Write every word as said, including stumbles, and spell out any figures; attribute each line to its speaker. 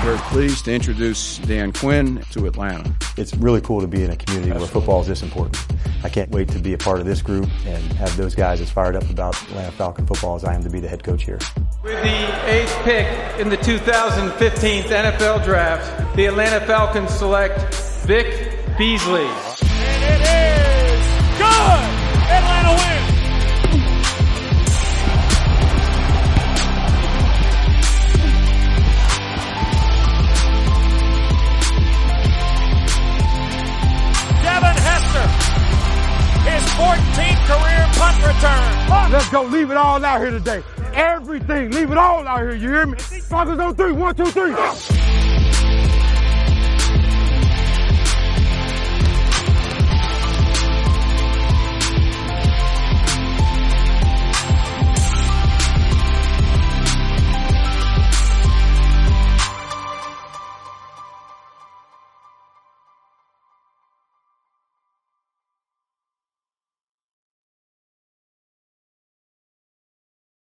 Speaker 1: very pleased to introduce Dan Quinn to Atlanta.
Speaker 2: It's really cool to be in a community where football is this important. I can't wait to be a part of this group and have those guys as fired up about Atlanta Falcon football as I am to be the head coach here.
Speaker 3: With the eighth pick in the two thousand fifteen N F L Draft, the Atlanta Falcons select Vic Beasley.
Speaker 4: And it is good! Atlanta wins! Devin Hester, his fourteenth career punt return.
Speaker 5: Let's go. Leave it all out here today. Everything. Leave it all out here. You hear me? Falcons on three. One, two, three.